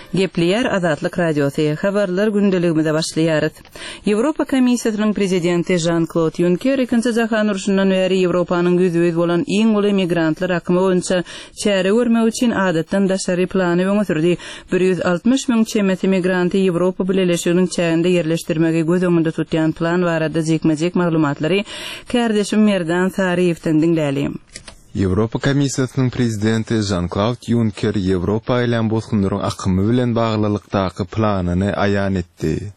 Gepleyer Azatlyk Radiosu habarlar gündeligimizde başlaýar. Ýewropa Komissiýasynyň prezidenti Jean-Claude Juncker ikinji jahan uruşundan beri Ýewropanyň güýzüýiz bolan iň uly migrantlar akymy boýunça çäre görmek üçin adatdan daşary plany öňürdi. 160 000 çemeti migranty Ýewropa Birleşiginiň çäginde yerleşdirmegi göz öňünde tutýan plan barada jekmejek maglumatlary kardeşim Merdan Sariýewden dinläýälim. Ýewropa Komissiýasynyň prezidenti Jean-Claude Juncker Ýewropa ýylan bozgunlaryň akymy bilen baglylykdaky planyny aýan etdi.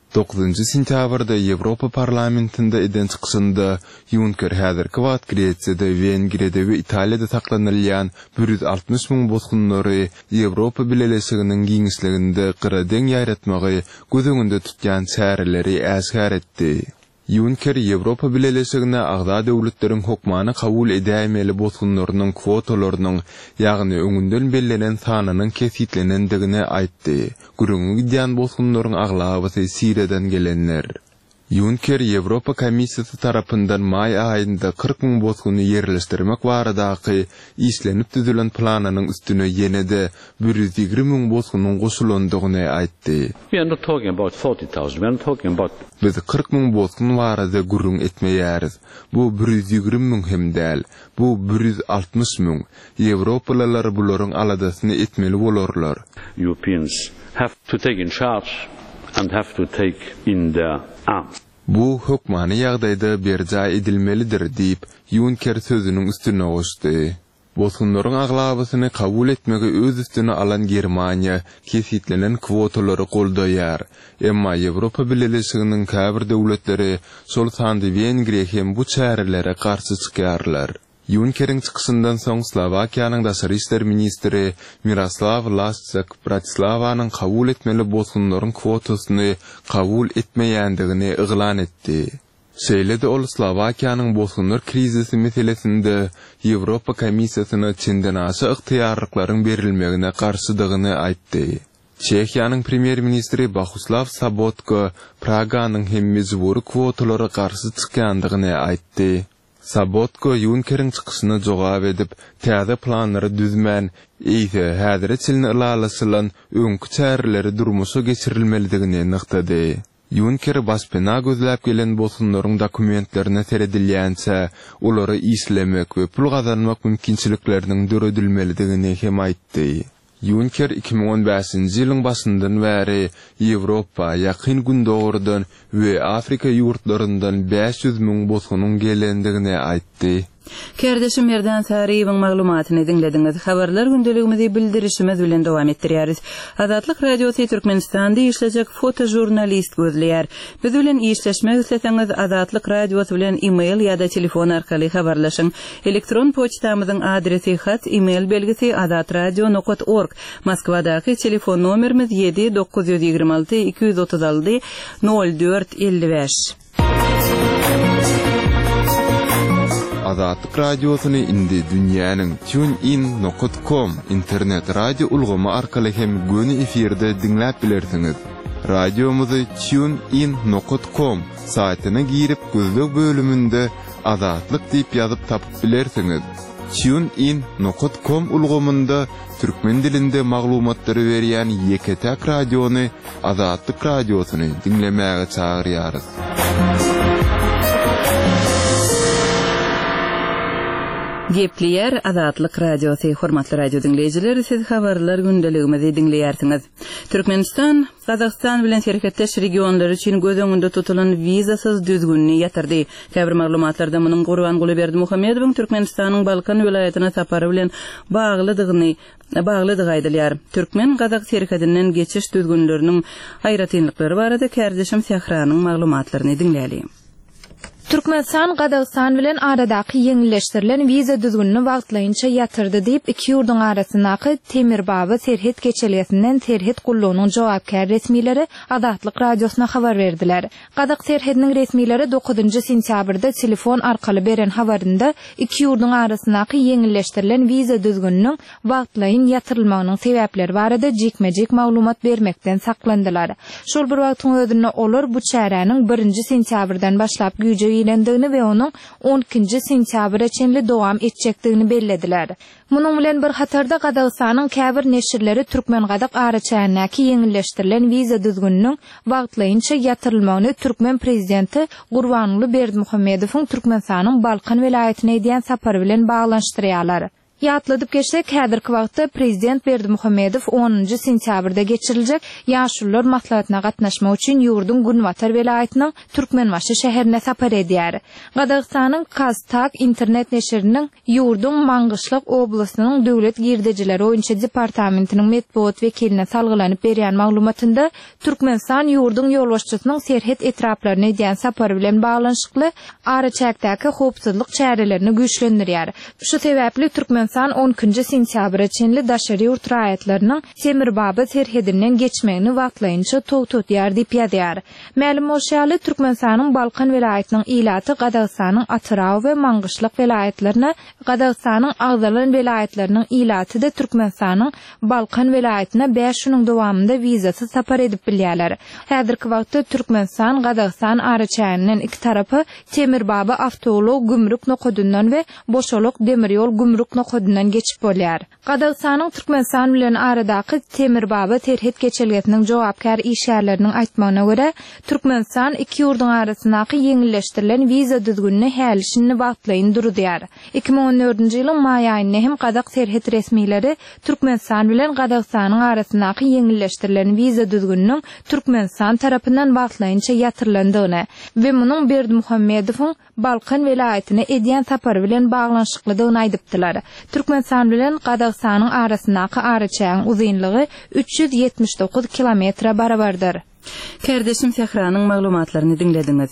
9 sentýabrda Ýewropa parlamentinde eden çykyşynda Juncker häzirki wagt Gresiýada, Wengriýada we Italiýada saklanylýan 160 000 bozgunlary Ýewropa Birleşiginiň giňişliginde gyradeň ýaratmagy göz öňünde tutýan çäreleri äsgär etdi. Juncker Ýewropa Birleşigine agda döwletleriň hukmany kabul edämeli bozgunlarynyň kwotalarynyň, ýagny öňünden bellenen sanynyň kesitlenendigini aýtdy. Gürüňi gidýän bozgunlaryň aglabysy Siriýadan gelenler. Juncker Ýewropa Komissiýasy tarapyndan may aýynda 40 000 bozguny yerleşdirmek baradaky işlenip düzülen planynyň üstüne ýene-de 120 000 bozgunyň goşulandygyny aýtdy. We are not talking about 40,000, we are talking about... Biz 40 000 bozgun barada gürrüň etmeýäris. Bu 120 000 hem däl, bu 160 000. Ýewropalılar bularyň aladasyny etmeli bolarlar. Europeans have to take in charge and have to take in their arms. Bu hukmany ýagdaýda berja edilmelidir diýip Juncker sözüniň üstüne goşdy. Bozgunlaryň aglabasyny kabul etmegi öz üstüne alan Germaniýa kesitlenen kwotalary goldaýar. Emma Ýewropa Birleşiginiň käbir döwletleri şol sandy Wengriýa hem bu çärelere garşy çykýarlar. Juncker'in çykyşyndan soň Slowakiýanyň daşary işler ministri Miroslav Lasek Bratislavanyň kabul etmeli bozgunlaryň kwotasyny kabul etmeýändigini yglan etdi. Şeýle-de ol Slowakiýanyň bozgunlar krizisi meselesinde Ýewropa Komissiýasyna çenden aşy yktyýarlyklaryň berilmegine garşydygyny aýtdy. Çekiýanyň premier ministri Bohuslav Sobotka Praganyň hem mejburi kwotalary garşy çykýandygyny aýtdy. Sobotka Juncker'in çykyşyna jogap edip, täze planlary düzmän, eýse häzire çylny ýalasılan öňkü çäreleri durmuşa geçirilmelidigini nyktady. Juncker baspena gözläp gelen bozgunlaryň dokumentlerine seredilýänse, olary işlemek we pul gazanmak mümkinçilikleriniň döredilmelidigini hem aýtdy. Juncker 2015-nji ýylyň başyndan bäri Ýewropa, ýakyn gündogurdan we Afrika ýurtlaryndan 500 000 bozgunyň gelendigini aýtdy. Kardeşim Merdan Sariýewiň maglumatyny dinlediňiz. Habarlar gündeligimizi bildirişimiz bilen dowam etdirýäris. Azatlyk Radiosu Türkmenistanda işlejek fotojurnalist gözleýär. Biz bilen işleşmek isleseňiz Azatlyk Radiosu bilen e-mail ýa-da telefon arkaly habarlaşyň. Elektron poçtamyzyň adresi hat e-mail belgisi azatradio.org. Moskwadaky telefon nomerimiz 7 926 236 0455. Azatlyk Radiosyny indi dünýäniň tunein.com internet radio ulgamy arkaly hem göni efirde dinläp bilersiňiz. Radiomuzy tunein.com saýtyna girip gözlük bölüminde Azatlyk diýip ýazyp tapyp bilersiňiz. tunein.com ulgamynda türkmen dilinde maglumatlary berýän ýeketäk radiony Azatlyk Radiosyny dinlemäge çagyrýarys. Gepleyer Azatlyk Radiosu, hormatly radio dinleyijiler, siz habarlar gündeligimizi dinleýärsiňiz. Türkmenistan, Kazakystan bilen serhetleş regionlary üçin göz öňünde tutulan wizasyz düzgünni ýatyrdy. Käbir maglumatlarda munyň Gurban Gulyberdi Muhammedowyň Türkmenistanyň Balkan vilayatyna sapary bilen baglydygyny aýdylýar. Türkmen Kazak serhedinden geçiş düzgünleriniň aýratynlyklary barada kardeşim Sehranyň maglumatlaryny dinläýälim. Türkmenistan Kazakystan bilen aradaky ýeňilleşdirilen wiza düzgünini wagtlaýynça ýatyrdy diýip iki ýurdun arasyndaky Temirbaba serhet geçelýäsinden serhet gullugynyň jogapkär resmileri Azatlyk Radiosyna habar berdiler. Kazak serhetiniň resmileri 9 sentýabrda telefon arkaly beren habarynda iki ýurdun arasyndaky ýeňilleşdirilen wiza düzgüniniň wagtlaýyn ýatyrylmagynyň sebäpleri barada jekmejek maglumat bermekden saklandylar. Şol bir wagtyň özünde olar bu çäräniň 1 sentýabrdan başlap güýje ilendigini we onuň 12-nji sentýabra çenli dowam etjekdigini bellediler. Munyň bilen bir hatarda Gadagstanyň käbir neşirleri Türkmen gadak araçanäki ýeňilleşdirilen wiza düzgüniniň wagtlaýynça ýatyrylmagyny Türkmen prezidenti Gurbanuly Berdimuhammedowyň Türkmenistanyň Balkan welaýatyna edýän sapary bilen baglanşdyrýarlar. Ýatladyp geçsek, häzirki wagtda prezident Berdimuhammedow 10-njy sentýabrda geçiriljek ýaşullar maslahatyna gatnaşmak üçin ýurdun Günwatar welaýatynyň Türkmenbaşy şäherine sapar edýär. Gadagstanyň Kaztak internet neşiriniň ýurdun Mangyşlyk oblastynyň döwlet girdejileri oýunça departamentiniň medpuat wekiline salgylanyp berýän maglumatynda Türkmenistan ýurdun ýolbaşçysynyň serhet etraplaryna edýän sapary bilen baglanşykly araçakdaky howpsuzlyk çärelerini güýçlendirýär. Şu sebäpli Türkmenistan 12-nji sentýabra çenli daşary ýurt raýatlarynyň Temirbaba serhedinden geçmegini wagtlaýynça togtotýar diýip ýazýar. Ma'lum bolşaly Türkmenistanyň Balkan welaýatynyň ilaty Gadagstanyň Atraw we Mangyşlyk welaýatlaryna, Gadagstanyň Agzalan welaýatlarynyň ilaty da Türkmenistanyň Balkan welaýatyna 5 ýylyň dowamında wizasyz sapar edip bilýärler. Häzirki wagtda Türkmenistan Gadagstan araçanynyň iki tarapy Temirbaba awtolog gümrük nokodundan we Boşolok demirýol gümrük nokodundan geçip bolýar. Gadagstanyň Türkmenistan bilen aradaky Temirbaba terhet geçelgetiniň jogapkar işgärleriniň aýtmagyna görä, Türkmenistan iki ýurdun arasyndaky ýeňilleşdirilen wiza düzgünini hälisini wagtlaýyn durýar. 2014-nji ýylyň maý aýynda hem Gadak terhet resmileri Türkmenistan bilen Gadagstanyň arasyndaky ýeňilleşdirilen wiza düzgüniniň Türkmenistan tarapyndan wagtlaýynça ýatyrylandygyny we munyň Berdimuhammedowyň Balkan welaýatyna edýän sapary bilen baglanşyklydygyny aýdypdylar. Türkmenistan bilen Gadagstanyň arasyndaky araçaň uzunlygy 379 kilometre barabardyr. Kardeşim Sehranyň maglumatlaryny dinlediňiz.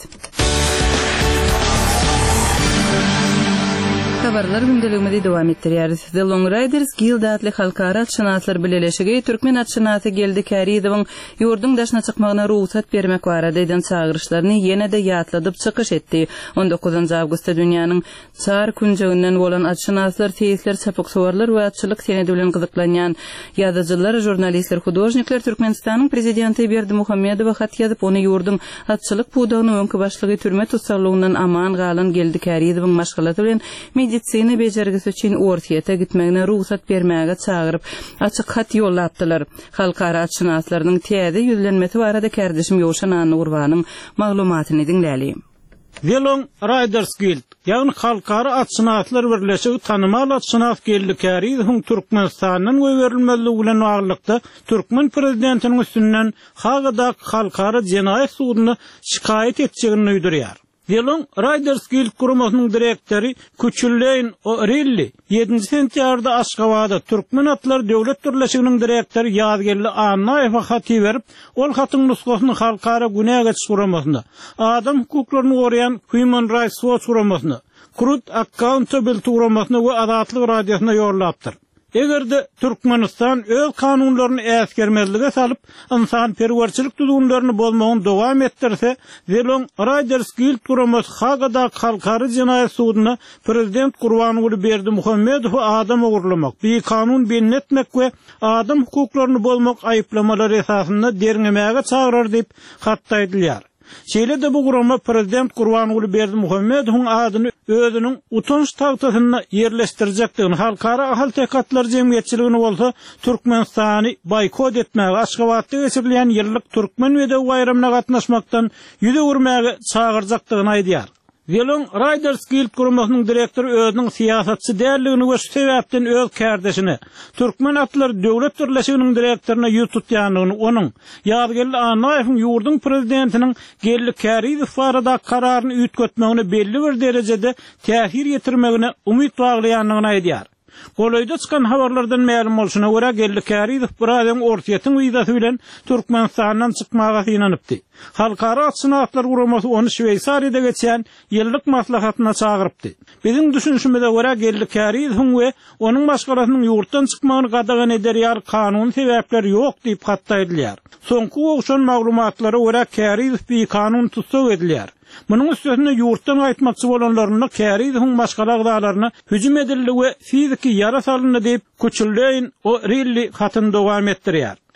Habarlar gündeligimizde dowam etdirýäris. The Long Riders Guild adly halkara atşynatlar bileşigi Türkmen atşynaty geldi Käridowyň ýurdun daşyna çykmagyna ruhsat bermek barada eden çağırışlaryny ýene-de ýatladyp çykyş etdi. 19-njy awgustda dünýäniň çar künjeginden bolan atşynatlar, teýisler, sapyksowarlar we atçylyk senedi bilen gyzyklanýan ýazyjylar, jurnalistler, hudojnikler Türkmenistanyň prezidenti Berdimuhammedowa hat ýazyp ony ýurdun atçylyk pudagyny öňkü başlygy türme tutsarlygyndan aman galan geldi Käridowyň maşgalaty bilen medisina bejergisi üçin ortaýata gitmegine ruhsat bermäge çagyryp açyk hat ýollapdylar. Halkara atşynaslarynyň täze ýüzlenmesi barada kardeşim Ýowşan Gurbanuň maglumatyny dinläli. The Long Riders Guild, ýagny halkara atşynatlar birleşigi tanymal atşynat geldi Käridowyň Türkmenistanyň werilmezligi bilen baglykda Türkmen prezidentiniň üstünden Hagadak halkara jenaýat sudyna şikaýet etjegini öýdürýär. The Long Riders Guild guramasynyň direktori Küçülleýin O'Reilly 7-nji sentýabrda Aşgabatda Türkmen atlar döwlet birleşiginiň direktori ýazgyrly Annaýew hat berip, ol hatyň nusgasyny halkara günäge çykyramasyna, adam hukuklaryny goraýan Human Rights Watch guramasyna, Truth Accountability guramasyna we Azatlyk radiosyna ýollapdyr. Egerde Türkmenistan öz kanunlaryny äsgermezlige salyp, insan perwerçilik düzgünlerini bolmagyny dowam etdirse, The Long Riders Guild guramasy Hagada halkara jenaýat sudyna prezident Gurbanuly Berdimuhammedow adam ogurlamak, bir kanun benetmek we adam hukuklaryny bolmak aýyplamalary esasynda derňemäge çagyrar diýip hatda edilýär. Şeýle-de bu gurama prezident Gurbanuly Berdimuhammedowyň adyny özüniň utanç tagtasyna ýerleşdirjekdigini, halkara ahal tekatlar jemgyýetçiligini bolsa Türkmenistany boykot etmäge, Aşgabatda geçirilýän ýyllyk Türkmen we baýramyna gatnaşmakdan ýüze urmäge çagyrjakdygyny aýdýar. The Long Riders Guild guramasynyň direktori özüniň siýasatçy däldigini we şu sebäpden öz kardeşine Türkmen atlar döwlet birleşiginiň direktoryna ýüz tutýanlygyny, onuň ýazgyrly Annaýewiň ýurdun prezidentiniň geldi Käridow barada kararyny üýtgetmegine belli bir derejede täsir ýetirmegine umyt baglaýanlygyny aýdýar. Goloýda çykan habarlardan ma'lum bolşuna görä geldi Käridow buradan ortaýatyň wizasy bilen Türkmenistanyň çykmaga ýynanypdy. Halkara atşynatlar guramasy onu Şweýsariýada geçen ýyllyk maslahatyna çagyrypdy. Biziň düşünşimize görä geldi Käridow we onuň başgalasynyň ýurtdan çykmagyny gadagan ederýär kanun sebäpleri ýok diýip hatda edilýär. Soňky oňşan maglumatlary görä Käridow bir kanun tutsak edilýär. Munyň üstüne ýurtdan gaýtmakçy bolanlaryna Käridowyň başga agdalaryna hüjüm edildi we fiziki ýara salyndy diýip Küçülleýin O'Reilly hatyny dowam etdirýär.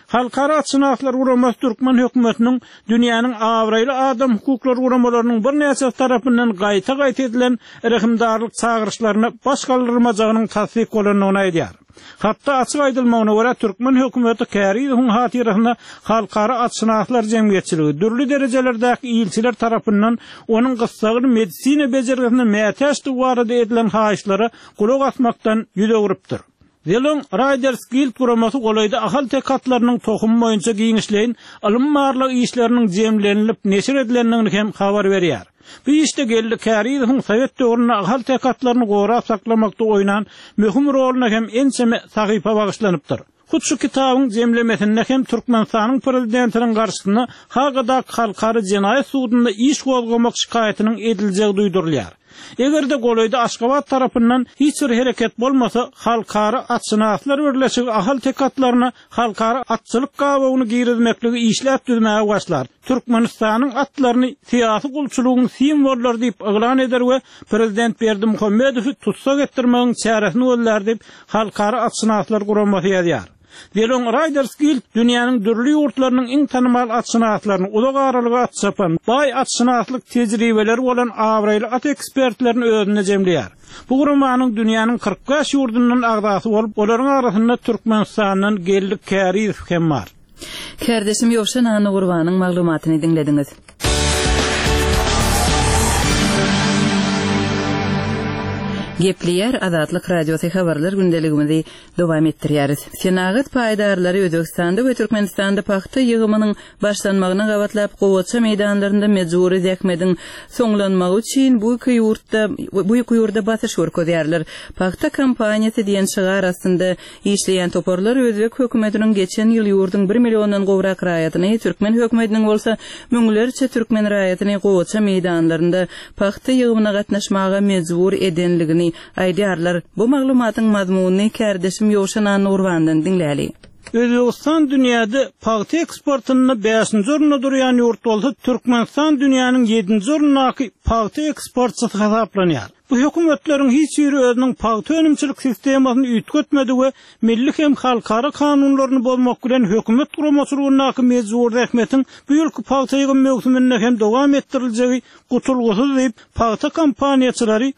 Halkara atşynaklar guraması Türkmen hökümetiniň dünýäniň awraýly adam hukuklary guramalarynyň bir näçe tarapyndan gaýta edilen rehimdarlyk çağırışlaryna baş galdyrmajagynyň tasdik bolanyny aýdýar. Hatta açyk aýdylmagyna görä Türkmen hökümeti Käriýewiň hatyryna halkara atşynaklar jemgyýetçiligi dürli derejelerdäki ilçiler tarapyndan onuň gyssagyny medisina bejerigine mätäşdi barada edilen haýyşlara gulak atmakdan ýüdegiripdir. Zelon Riders Guild guramasy golayda ahal tekatlarynyň tohum boýunça giňişleýin alymmarlyk işleriniň jemlenilip neşir edilendigini hem habar berýär. Bu işte geldi Käriýewiň Sowet döwrüne ahal tekatlaryny gorap saklamakda oýnan möhüm roluna hem ençeme sahypa bagyşlanypdyr. Şu kitabyň jemlemesinde hem Türkmenistanyň prezidentiniň garşysyna hagada halkary jenaýat sudunda iş gozgamak şikaýatynyň ediljegi duýdurulýar. Egerde golayda Aşgabat tarapyndan hiç bir hereket bolmasa halkary atşynaklar birleşigi ahal tekatlaryna halkary atçylyk gabagyny girizmekligi işläp düzmäge başlar. Türkmenistanyň atlaryny syýasy gulçulugyň simwollary diýip eglan eder we prezident Berdimuhammedowy tutsak etdirmegiň çäresini öller diýip halkary atşynaklar guramasy ýazýar. Zelon Riders Guild dünýäniň dürli ýurtlarynyň iň tanymal atşynaklaryny ulak aralyga atşapan baý atşynaklyk tejribeleri bolan awraýly at ekspertlerini özüne jemleýär. Bu gurumanyň dünýäniň 45 ýurdundan agdasy bolup, olaryň arasynda Türkmenistanyň geldik Käriýew hem bar. Kardeşim Ýowşan Any Gurbanyň maglumatyny dinlediňiz. Gepleýär Azatlyk radiosy habarlar gündeligimizi dowam etdirýäris. Senagat paýdarlary Özbekistanda we Türkmenistanda paxta ýygymynyň başlanmagyna gabatlap gowaça meýdanlarynda mejburi zähmediň soňlanmagy üçin bu iki ýurtda basyş görkezýärler. Paxta kampaniýasy diýen şygar arasynda işleýän toparlar Özbek hökümetiniň geçen ýyl ýurdun 1 millióndan gowrak raýatyny, Türkmen hökümetiniň bolsa müňlerçe Türkmen raýatyny gowaça meýdanlarynda paxta ýygymyna gatnaşmaga mejbur edenligini aýdýarlar. Bu maglumatyň mazmuny kardeşim Ýowşan Any Gurbandan dinläli. Özbekistan dünýäde paxta eksportyny 5-nji orunda durýan ýurt bolsa, Türkmenistan dünýäniň 7-nji orundaky paxta eksportçysy hesaplanýar. Bu hökümetleriň hiç biri özüniň paxta önümçilik sistemasyny üýtgetmedi we milli hem halkara kanunlaryny bozmak bilen hökümet guramaçylygynaky mejbur ähmetiň bu ýylky paxta ýygym mewsuminde hem dowam ettiriljegi gutulgusyz diýip paxta kampaniýaçylary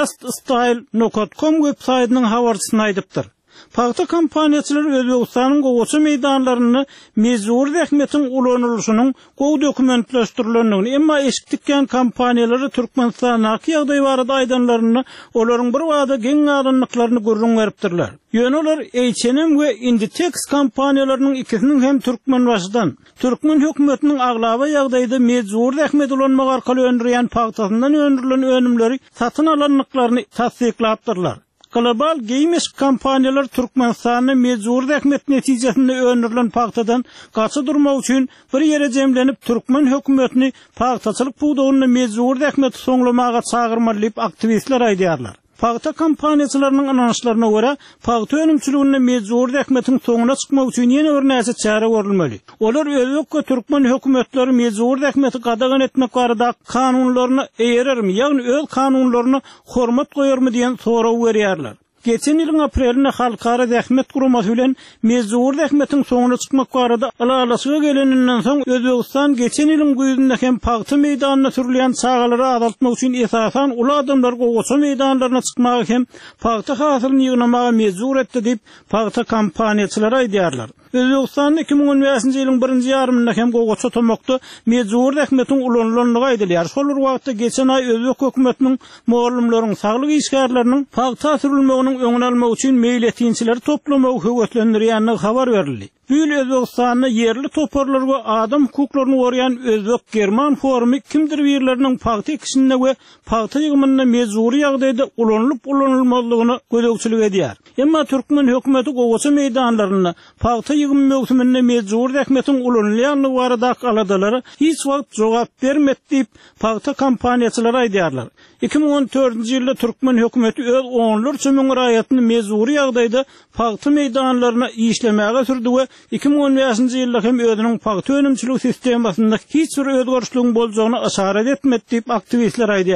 juststyle.com websaýtynyň habarçysyna aýdypdyr. Paxta kampaniýaçylary Özbekistanyň gowaça meýdanlaryny mejbur ähmetiň ulanylşynyň gowy dokumentleşdirilendigini, emma eşik dikken kampaniýalary Türkmenistanyň ýagdaý barada aýdanlaryny, olaryň bir wada geň alanlyklaryny görüň beripdirler. Ýöne olar H&M we Inditex kampaniýalarynyň ikisiniň hem Türkmen başydan, Türkmen hökümetiniň aglaby ýagdaýda mejbur ähmet ulanmagy arkaly öndürýän paxtasyndan öndürilen önümleri satyn alanlyklaryny tasdiklapdyrlar. Global giymiş kampaniyalar Türkmenistanyň mejbur ähmet netijesinde öndürilen paxtadan gaça durmak üçin bir ýere jemlenip Türkmen hökümetini paxtaçylyk buwdagyny mejbur ähmet soňlamaga çagyrmaly diýip aktivistler aýdýarlar. Paxta kampaniýaçylarynyň ananyşlaryna görä, paxta önümçiligine mejbur ähmetiň soňuna çykmak üçin ýene bir näçe çäre görülmeli. Olar Özbek we Türkmen hökümetleri mejbur ähmeti gadagan etmek barada kanunlaryny eýerermi, ýagny öz kanunlaryna hormat goýarmy diýen soraw berýärler. Geçen ýylyň aprelinde halkara ähmet guramasy bilen mejbur ähmetiň soňuna çykmak barada alalasıga geleninden soň Özbekistan geçen ýylyň güýünde hem paxta meýdanyna sürilýän çagalary azaltmak üçin esasan ulu adamlar gowaça meýdanlaryna çykmagy hem paxta hasylyny ýygnamaga mejbur etdi diýip paxta kampaniýaçylary aýdýarlar. Özbekistan 2015-nji ýylyň 1-nji ýarymynda hem gowaça tomokda mejbur ähmetiň ulanylanyny aýdylýar. Şol wagtda geçen aý Özbek hökümetiniň muallimleriň, saglyk işgärleriniň paxta sürilmeginiň öňüne almak üçin meýil etýänçileri toplamagy höwetlendirýänligi habar berildi. Bu ýyl Özbekistanyň yerli toparlar we adam hukuklaryny goraýan Özbek-German forumy kimdir birleriniň paxta ekişinde we paxta ýygymyna mejburi ýagdaýda ulanylmalygyny gözegçilik edýär. Emma Türkmen hökümeti gowaça meýdanlaryny paxta ýygym mewsuminde mejbur ähmetiň ulanylýanlygy barada aladylary hiç wagt jogap bermedi diýip paxta kampaniýaçylary aýdýarlar. 2014-nji ýylda Türkmen hökümeti öz onlarça müň raýatyny mejburi ýagdaýda paxta meýdanlaryna işlemäge sürdi we 2015-nji ýylda hem özüniň paxta önümçilik sistemasynda hiç bir özgörüşligiň boljagyny aşarat etmedi diýip aktivistler aýdýarlar.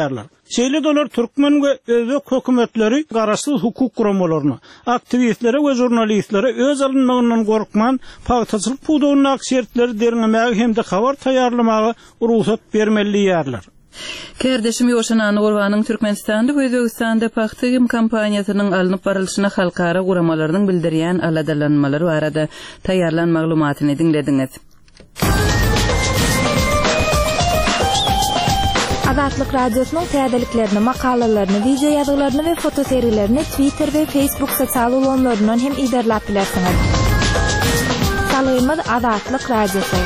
Şeýle dolar türkmen we özek hökümetleri garaşsyz hukuk guramalaryna, aktivistlere we jurnalistlere öz alynmagyndan gorkman, paýtaçylyk pudugyny akşertleri derňemäge hemde habar taýýarlamagy ruhsat bermeli ýerler. Kardeşim Ýoşan Gurwanyň Türkmenistanda we Özbegistanda paýtygym kampaniýasynyň alınıp barylşyna halkara guramalarynyň bildirýän aladalanmalary barada taýýarlan maglumatyny dinlediňiz. Azatlyk radiosynyň täzeliklerini, makalalaryny, video ýazgylaryny we fotoseriýelerini Twitter we Facebook sosial ulanlaryndan hem iderläp bilersiňiz. Salymyz Azatlyk radiosu.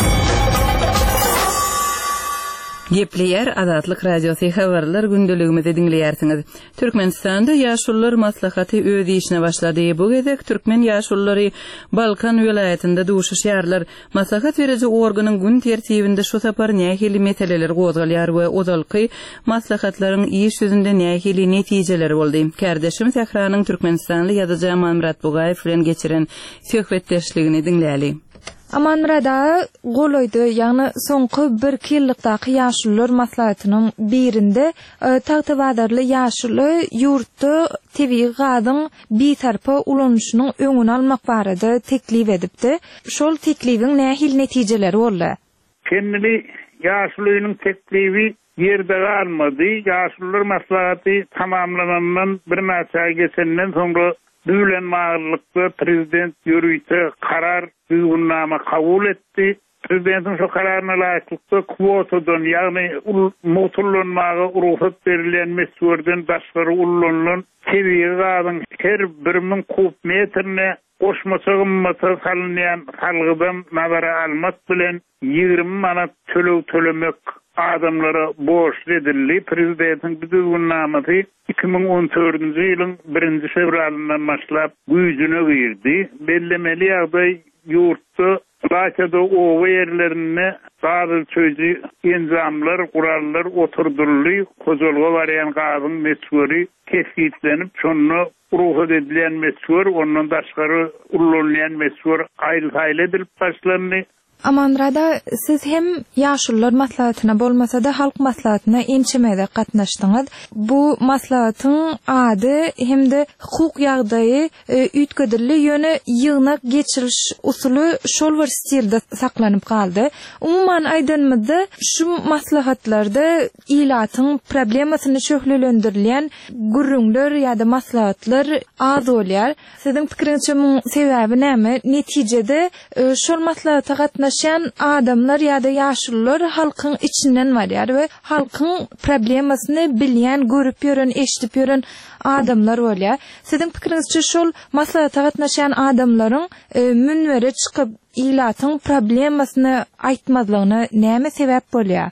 Gepleýär Azatlyk radiosu habarlar gündeligimizi dinleýärsiňiz. Türkmenistanda ýaşullar maslahaty öz işine başlady. Bu gezek türkmen ýaşullary Balkan welaýatynda duşuşýarlar. Maslahat beriji organyň gün tertibinde şu sapar nähili meseleler gozgalýar we ozalky maslahatlaryň iş ýüzünde nähili netijeleri boldy. Kardeşim Sahranyň Türkmenistanly ýazyjy Murat Bugaýew bilen geçiren söhbetdeşligini dinläýäli. Amanrada goloydy, ýagny soňky 1-2 ýyllyktagı ýaşullar maslahatynyň birinde tagtybadarly ýaşuly ýurtda tebii gadyň bitarpa ulanýyşynyň öňüni almak barada teklip edipdi. Şol teklibiň nähil netijeleri boldy? Kendili ýaşulynyň teklibi ýerde galmady. Ýaşullar maslahaty tamamlanandan bir näçe geçenden soňra Dülen mağlılıkta prezident yürüyte karar düzgünnama kabul etti. Prezidentin şu kararına layıklıkta kvotadan yani motorlanmağa ruhsat verilen mesverden başları ullanılan seviye gadın her 1000 kub metrine koşmasa gımmata salınyan halgıdan nazara almak bilen 20 manat tölemek adamlara borç edildi. Prezidentin düzgünnamatı 2014-nji ýylyň 1-nji fevralyndan başlap güýjüne girdi. Bellemeli ýagdaý ýurtda Laçada owa ýerlerine gazyl çöji enzamlar, gurallar oturdurly, kozolga barýan gazyň mesweri kesitlenip, şonu ruhsat edilen meswer, ondan daşgary ullanýan meswer aýry edilip başlandy. Amanrada siz hem ýaşullar maslahatyna bolmasa-da halk maslahatyna ençemede gatnaşdyňyz. Bu maslahatyň ady hemde hukuk ýagdaýy üýtgedirli ýöne ýygnak geçiriş usuly şol bir stilde saklanyp galdy. Umuman aýdymyzda şu maslahatlarda ilatyň problemasyny çöhlelendirilýän gurrunlar ýa-da maslahatlar az bolýar. Siziň pikiriňizçe bu sebäbi näme? Netijede şol maslahata gatnaşan adamlar ýa-da ýaşullar halkyň içinden barýar we halkyň problemasyny bilýän, görüp ýören, eşdip ýören adamlar bolýar. Siziň pikiriňizçe şol maslahata gatnaşan adamlaryň münwere çykyp ilatyň problemasyny aýtmazlygyna näme sebäp bolýar?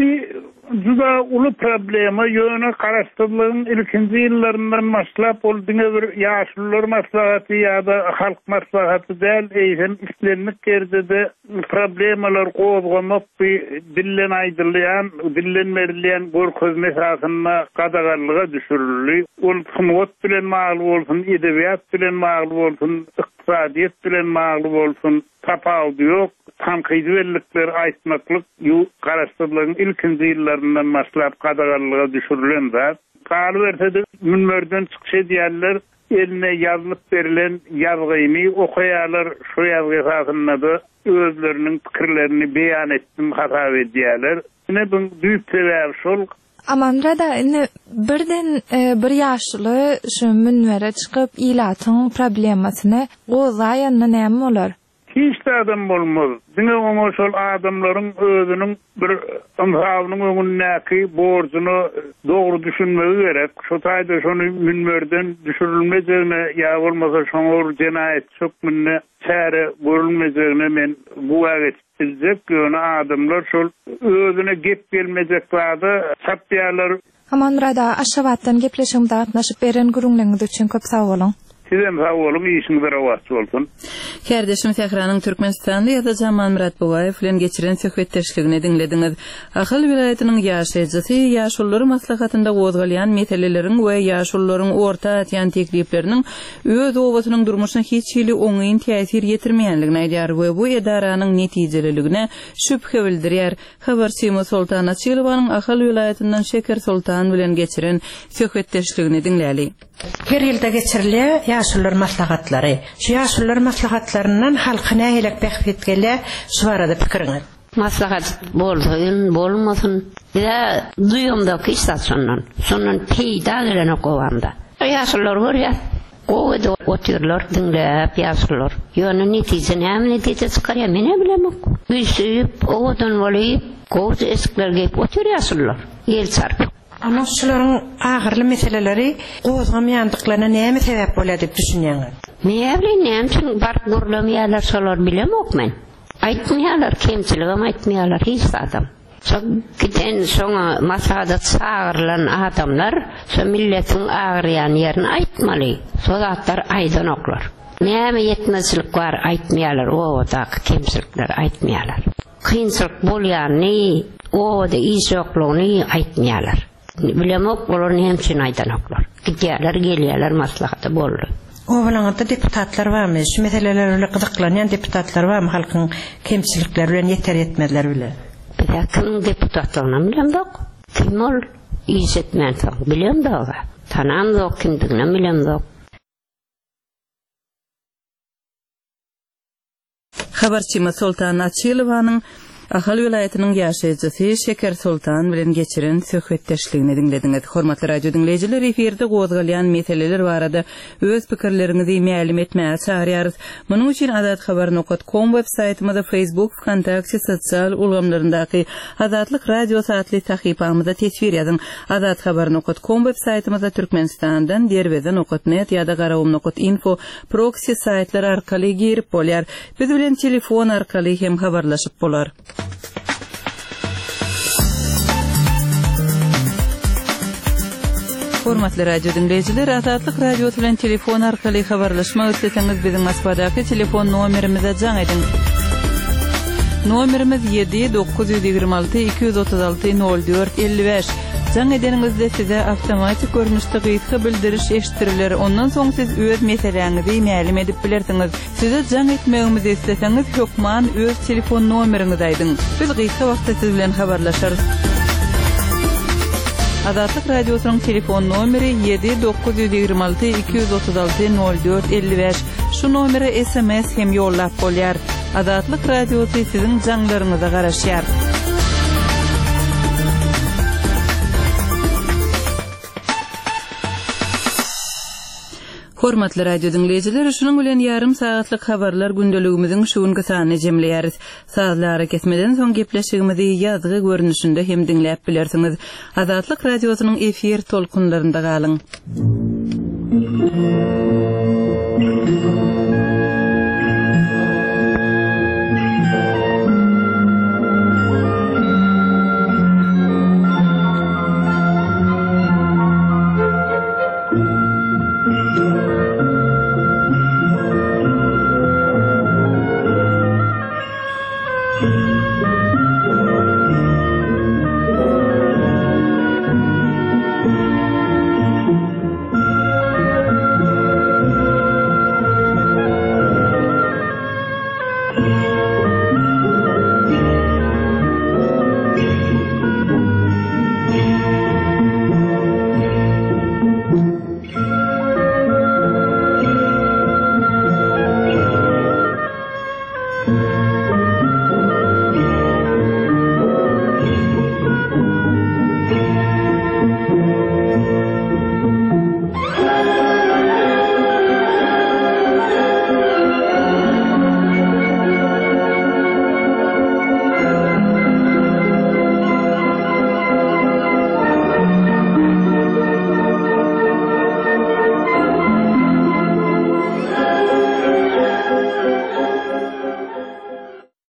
Juda ulu problema ýöne garaşdyrlygyň ilkinji ýyllaryndan başlap boldyňa bir ýaşullar maslahaty ýa-da halk maslahaty däl, eýsem işlenmek gerdede problemalar gozgamak dillen aýdylýan, dillen berilýän görköz mesasyna gadagarlyga düşürilýär. Ol hukuk bilen magly bolsun, edebiýat bilen magly bolsun, iqtisadiýat bilen magly bolsun, tapawdy ýok. Tanqidwellikler aýtmaklyk garaşdyrlygyň ilkinji ýyllaryndan başlap gadagarlyga düşürilen zat. Galy bersede münmerden çykyş edýärler, eline ýazylyp berilen ýazgyny okaýarlar, şu ýazgy esasynda özleriniň pikirlerini beýan etdim, hatap edýärler. Ine bu düýp sebäp şol. Amanrada birden bir ýaşly şu münwere çykyp ilatyň problemasyny gozaýanna näme bolar? Hiç de adam bolmaz. Dine oňa şol adamlaryň özüniň bir ymsawynyň öňündäki borjyny dogry düşünmegi gerek. Şu taýda şonu münmerden düşürilmejegine ýa bolmasa şoňur jenaýet sökmünde çäre görülmejegine men bu wagt biljek ýöne adamlar şol özüne gep gelmejek wagda sapýarlar. Amanrada Aşgabatdan gepleşigimde gatnaşyp beren gurulňyňyz üçin köp sag boluň. Sizem sağ olun, işiniz rast olsun. Kardeşim Sehranyň Türkmenistanda ýa-da Jamal Muratbaýew bilen geçiren söhbetdeşligini diňlediňiz. Ahal vilayatynyň ýaşaýjysy ýaşullary maslahatynda gozgalýan meseleleriň we ýaşullaryň orta atýan teklipleriniň öz owasynyň durmuşyna hiç hili oňaýyn täsir ýetirmeýänligini aýdýar we bu edaranyň netijeliligine şüphe bildirýär. Habarçy Sultan Açylowanyň Ahal vilayatyndan Şeker Sultan bilen geçiren söhbetdeşligini diňläli. Her ýylda geçirilýär ýaşullar maslahatlary. Şu ýaşullar maslahatlarynyň halky nähilek bähfetgele şu barada pikiriňiz. Maslahat bolsyn, bolmasyn, ýa duýumdaky istasyondan, şondan peýda gelen okowanda. Ýaşullar görýär. Goýda otyrlar, diňläp ýaşullar. Ýöne netije näme netije çykarýar, mene bilemok. Üýsüp, owadan bolyp, goýda esklerge otyr ýaşullar. Ýel çarpyp. Ana şularyň agyrly meseleleri gozgamýandyklaryna näme sebäp bolýar diýip düşünýäňiz? Näme näme üçin bark görlemýärler şolar bilemok men. Aýtmaýarlar, kemçiligim aýtmaýarlar hiç adam. Şo giden şoňa maslahat çağırlan adamlar şo milletiň agyrýan ýerini aýtmaly. Şo zatlar aýdanoklar. Näme ýetmezlik bar aýtmaýarlar, o da kemçilikler aýtmaýarlar. Kynçylyk bolýany, o da işoklugyny aýtmaýarlar. Bilemok olar hemçin aýdanoklar. Gidýärler, gelýärler maslahaty boldy. O bilen da deputatlar barmy? Şu meseleler öyle gyzyklanýan deputatlar barmy halkyň kemçilikleri bilen ýeter etmediler bile? Kim deputatlaryny bilemok. Kim ol? İşetmän bilemok. Tanamok kimdigini bilemok. Habarçy Sultan Açylowanyň Ahal vilayatynyň ýaşaýjysy Şeker Sultan bilen geçiren söhbetdeşligini diňlediňiz. Hormatly radio dinleýijiler, eferde gozgalýan meseleler barada öz pikirleriňizi ma'lum etmäge çağırýarys. Munyň üçin adathabar.com web saýtymyzda, Facebook, Kontakty sosial ulgamlaryndaky Adatlyk radio satly sahypamyzda tesvir ýazyň. Adathabar.com web saýtymyzda Türkmenistandan, derweden okutnet ýa-da garawum.info proxy saýtlar arkaly girip bolýar. Biz bilen telefon arkaly hem habarlaşyp bolar. Hormatly radio dinleyijiler, Adatlyk radio bilen telefon arkaly habarlaşmak isleseňiz biziň Moskvadaky telefon nomerimize jaň ediň. Nomerimiz 7-926-236-04-55. Jaň edeningizde size awtomatik görnüşde gyýyky bildiriş eşitiriler. Ondan soň siz öz meseleňizi ma'lum edip bilersiňiz. Size jaň etmegimizi isleseňiz, hökman öz telefon nomeriňizi aýdyň. Biz gyýyky wagtda siz bilen habarlaşarys. Adatlyk radiosynyň telefon nomeri 7-926-236-04-55. Şu nomere SMS hem ýollap bolýar. Adatlyk radiosy siziň jaňlaryňyza garaşýar. Hormatly radio dinleyijiler, şunuň bilen ýarym saatlyk habarlar gündeligimiziň şuňky sanyny jemleýäris. Saatlara kesmeden soň gepleşigimizi ýazgy görnüşinde hem diňläp bilersiňiz. Adatlyk radiosynyň efir tolkunlarynda galyň.